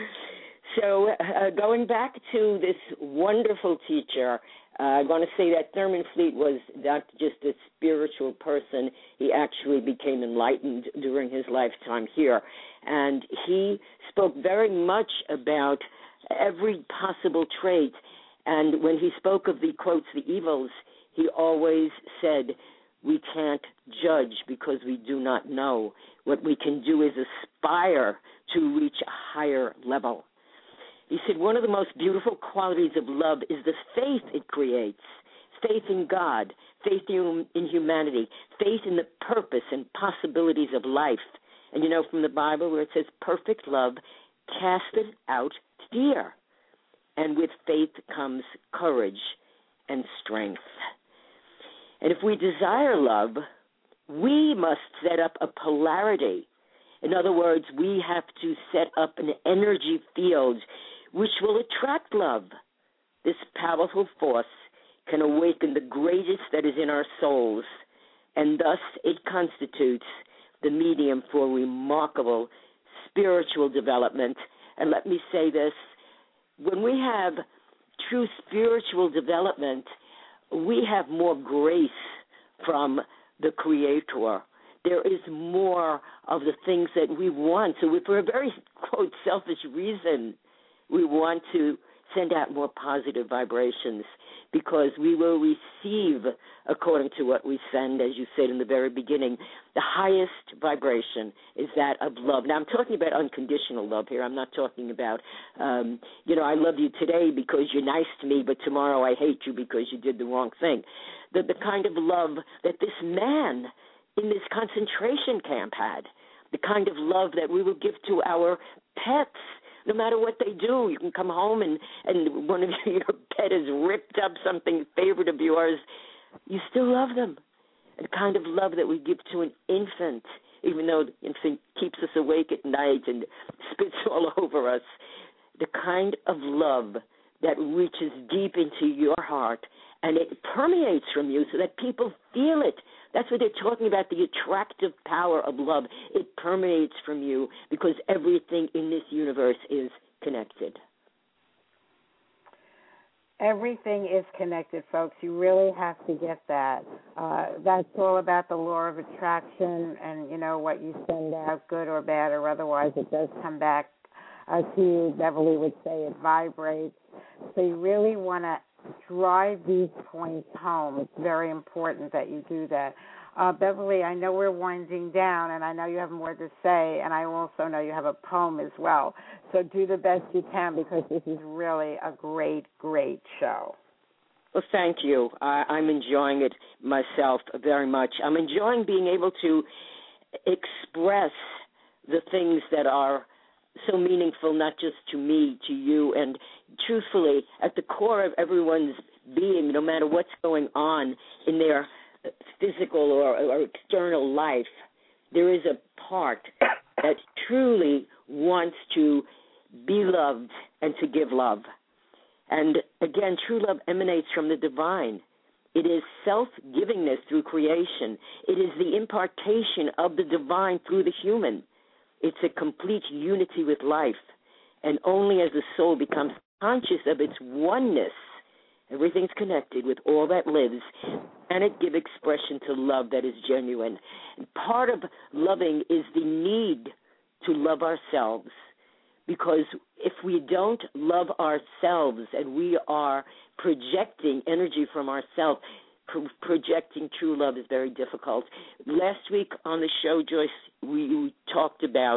So going back to this wonderful teacher, I want to say that Thurman Fleet was not just a spiritual person. He actually became enlightened during his lifetime here. And he spoke very much about every possible trait. And when he spoke of the, quotes, the evils, he always said, we can't judge because we do not know. What we can do is aspire to reach a higher level. He said one of the most beautiful qualities of love is the faith it creates, faith in God, faith in humanity, faith in the purpose and possibilities of life. And from the Bible where it says perfect love casteth out fear. And with faith comes courage and strength. And if we desire love, we must set up a polarity. In other words, we have to set up an energy field which will attract love. This powerful force can awaken the greatest that is in our souls, and thus it constitutes the medium for remarkable spiritual development. And let me say this, when we have true spiritual development, we have more grace from the Creator. There is more of the things that we want. So for a very, quote, selfish reason, we want to send out more positive vibrations because we will receive according to what we send, as you said in the very beginning. The highest vibration is that of love. Now, I'm talking about unconditional love here. I'm not talking about, I love you today because you're nice to me, but tomorrow I hate you because you did the wrong thing. The kind of love that this man in this concentration camp had, the kind of love that we will give to our pets. No matter what they do, you can come home and one of your pet has ripped up something favorite of yours. You still love them. The kind of love that we give to an infant, even though the infant keeps us awake at night and spits all over us. The kind of love that reaches deep into your heart and it permeates from you so that people feel it. That's what they're talking about, the attractive power of love. It permeates from you because everything in this universe is connected. Everything is connected, folks. You really have to get that. That's all about the law of attraction and, what you send out, good or bad or otherwise, it does come back to you. Beverly would say it vibrates. So you really want to drive these points home. It's very important that you do that. Beverly, I know we're winding down, and I know you have more to say, and I also know you have a poem as well. So do the best you can because this is really a great, great show. Well, thank you. I'm enjoying it myself very much. I'm enjoying being able to express the things that are so meaningful, not just to me, to you, and truthfully, at the core of everyone's being, no matter what's going on in their physical or external life, there is a part that truly wants to be loved and to give love. And again, true love emanates from the divine. It is self-givingness through creation. It is the impartation of the divine through the human. It's a complete unity with life. And only as the soul becomes conscious of its oneness, everything's connected with all that lives, and it give expression to love that is genuine. And part of loving is the need to love ourselves, because if we don't love ourselves and we are projecting energy from ourselves, projecting true love is very difficult. Last week on the show, Joyce, we talked about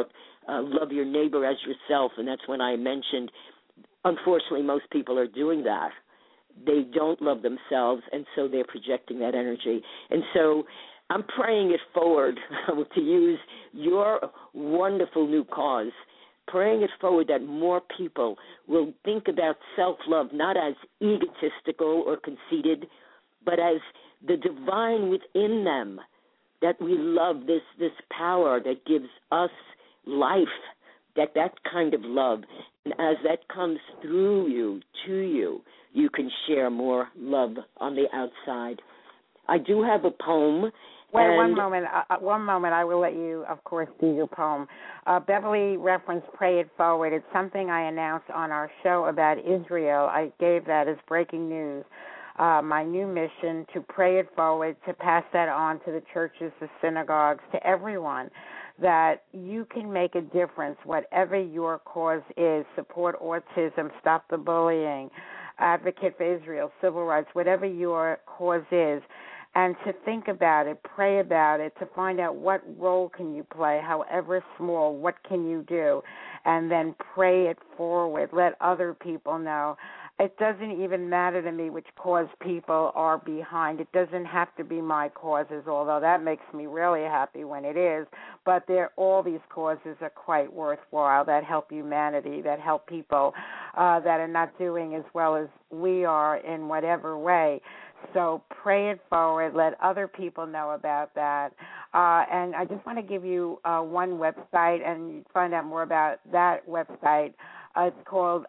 love your neighbor as yourself, and that's when I mentioned, unfortunately, most people are doing that. They don't love themselves, and so they're projecting that energy. And so I'm praying it forward to use your wonderful new cause, praying it forward that more people will think about self-love not as egotistical or conceited, but as the divine within them, that we love this power that gives us life, that kind of love. And as that comes through you, to you, you can share more love on the outside. I do have a poem. Wait, one moment. I will let you, of course, do your poem. Beverly referenced Pray It Forward. It's something I announced on our show about Israel. I gave that as breaking news. My new mission to pray it forward, to pass that on to the churches, the synagogues, to everyone, that you can make a difference, whatever your cause is. Support autism, stop the bullying, advocate for Israel, civil rights, whatever your cause is, and to think about it, pray about it, to find out what role can you play, however small, what can you do, and then pray it forward. Let other people know. It doesn't even matter to me which cause people are behind. It doesn't have to be my causes, although that makes me really happy when it is. But all these causes are quite worthwhile, that help humanity, that help people that are not doing as well as we are in whatever way. So pray it forward. Let other people know about that. And I just want to give you one website, and you find out more about that website. It's called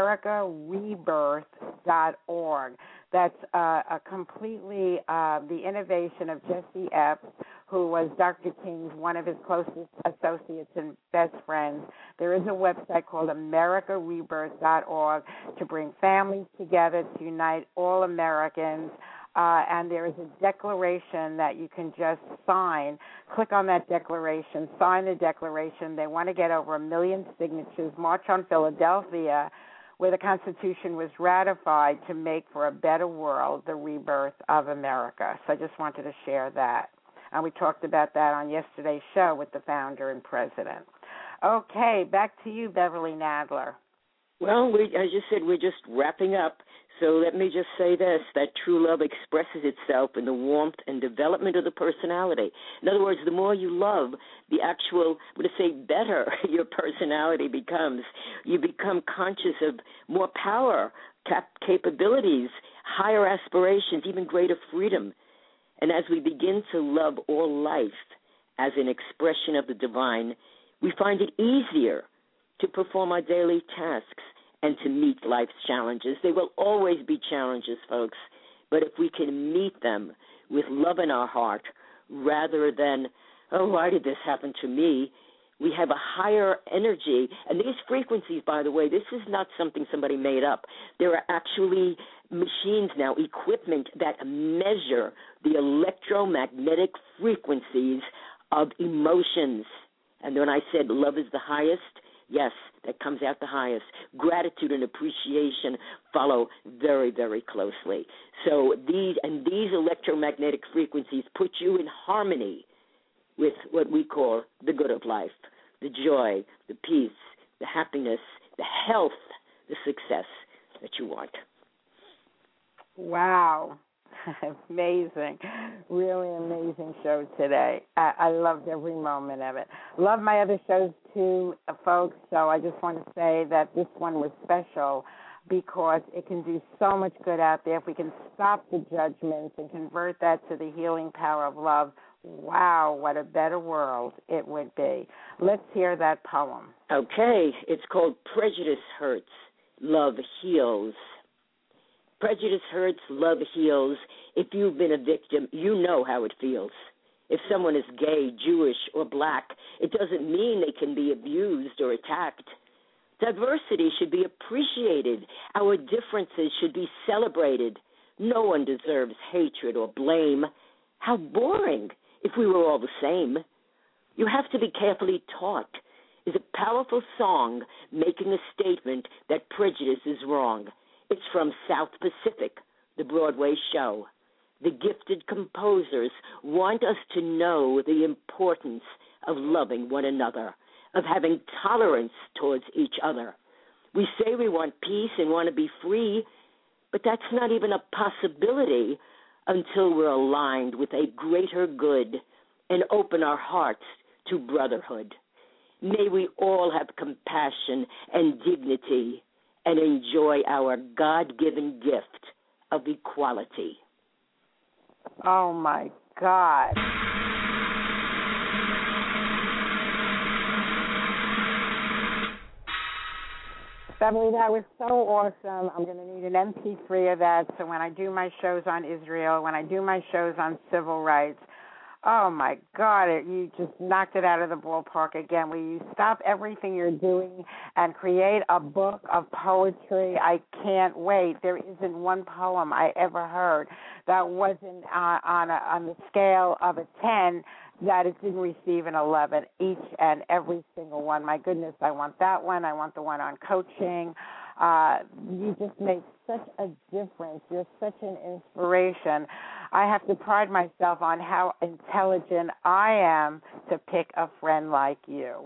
AmericaRebirth.org. That's a completely the innovation of Jesse Epps, who was Dr. King's one of his closest associates and best friends. There is a website called AmericaRebirth.org to bring families together, to unite all Americans. And there is a declaration that you can just sign. Click on that declaration, sign the declaration. They want to get over 1 million signatures, march on Philadelphia, where the Constitution was ratified to make for a better world, the rebirth of America. So I just wanted to share that. And we talked about that on yesterday's show with the founder and president. Okay, back to you, Beverly Nadler. Well, as you said, we're just wrapping up. So let me just say this, that true love expresses itself in the warmth and development of the personality. In other words, the more you love, the actual, I'm going to say better your personality becomes. You become conscious of more power, capabilities, higher aspirations, even greater freedom. And as we begin to love all life as an expression of the divine, we find it easier to perform our daily tasks and to meet life's challenges. They will always be challenges, folks, but if we can meet them with love in our heart rather than, oh, why did this happen to me, we have a higher energy. And these frequencies, by the way, this is not something somebody made up. There are actually machines now, equipment that measure the electromagnetic frequencies of emotions. And when I said love is the highest, yes, that comes out the highest. Gratitude and appreciation follow very, very closely. So these electromagnetic frequencies put you in harmony with what we call the good of life, the joy, the peace, the happiness, the health, the success that you want. Wow. Amazing. Really amazing show today. I loved every moment of it. Love my other shows too, folks, so I just want to say that this one was special because it can do so much good out there. If we can stop the judgments and convert that to the healing power of love, wow, what a better world it would be. Let's hear that poem. Okay, it's called Prejudice Hurts, Love Heals. Prejudice hurts, love heals. If you've been a victim, you know how it feels. If someone is gay, Jewish, or black, it doesn't mean they can be abused or attacked. Diversity should be appreciated. Our differences should be celebrated. No one deserves hatred or blame. How boring if we were all the same. You have to be carefully taught is a powerful song making a statement that prejudice is wrong. It's from South Pacific, the Broadway show. The gifted composers want us to know the importance of loving one another. of having tolerance towards each other. We say we want peace and want to be free, but that's not even a possibility until we're aligned with a greater good and open our hearts to brotherhood. May we all have compassion and dignity and enjoy our God-given gift of equality. Oh, my God. Beverly, that was so awesome. I'm going to need an MP3 of that. So when I do my shows on Israel, when I do my shows on civil rights, oh, my God, you just knocked it out of the ballpark again. Will you stop everything you're doing and create a book of poetry? I can't wait. There isn't one poem I ever heard that wasn't on the scale of a 10 that it didn't receive an 11, each and every single one. My goodness, I want that one. I want the one on coaching. You just make such a difference. You're such an inspiration. I have to pride myself on how intelligent I am to pick a friend like you.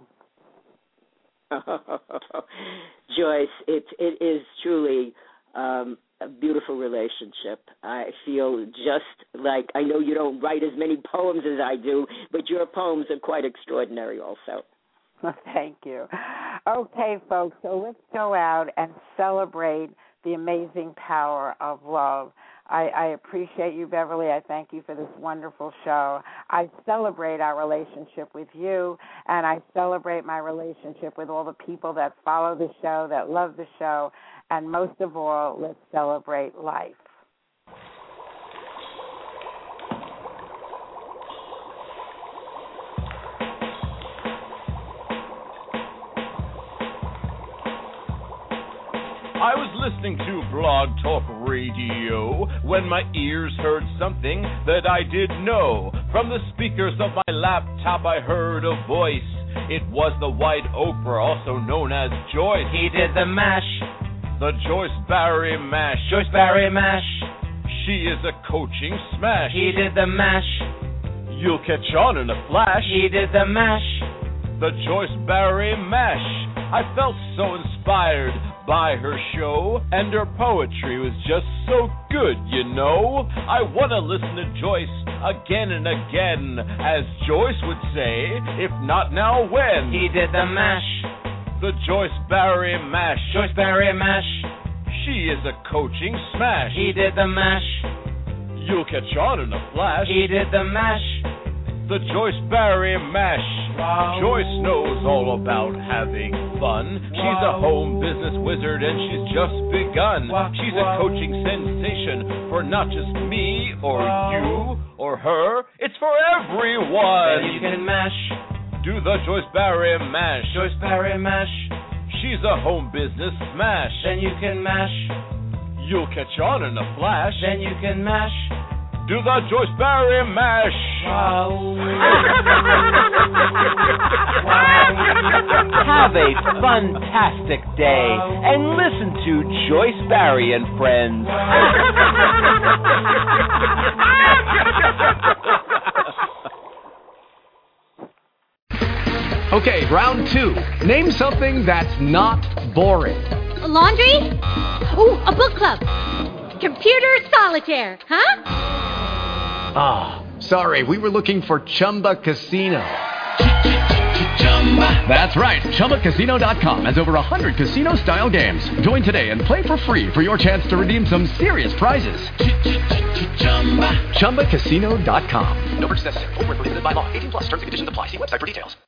Joyce, it is truly a beautiful relationship. I feel just like, I know you don't write as many poems as I do, but your poems are quite extraordinary also. Thank you. Okay, folks, so let's go out and celebrate the amazing power of love. I appreciate you, Beverly. I thank you for this wonderful show. I celebrate our relationship with you, and I celebrate my relationship with all the people that follow the show, that love the show, and most of all, let's celebrate life. I was listening to Blog Talk Radio when my ears heard something that I didn't know. From the speakers of my laptop I heard a voice. It was the White Oprah, also known as Joyce. He did the mash. The Joyce Barry Mash. Joyce Barry Mash. She is a coaching smash. He did the mash. You'll catch on in a flash. He did the mash. The Joyce Barry Mash. I felt so inspired by her show, and her poetry was just so good, you know. I want to listen to Joyce again and again, as Joyce would say, if not now, when? He did the mash. The Joyce Barry Mash. Joyce Barry Mash. She is a coaching smash. He did the mash. You'll catch on in a flash. He did the mash. The Joyce Barry Mash. Wow. Joyce knows all about having fun. She's a home business wizard and she's just begun. She's a coaching sensation for not just me or you or her. It's for everyone. Then you can mash. Do the Joyce Barry Mash. Joyce Barry Mash. She's a home business smash. Then you can mash. You'll catch on in a flash. Then you can mash. Do the Joyce Barry Mash. Wow. Have a fantastic day and listen to Joyce Barry and Friends. Okay, round two. Name something that's not boring. A laundry? Ooh, a book club. Computer solitaire, huh? Ah, sorry, we were looking for Chumba Casino. That's right, ChumbaCasino.com has over 100 casino-style games. Join today and play for free for your chance to redeem some serious prizes. ChumbaCasino.com. No purchase necessary. Void where prohibited by law. 18+ terms and conditions apply. See website for details.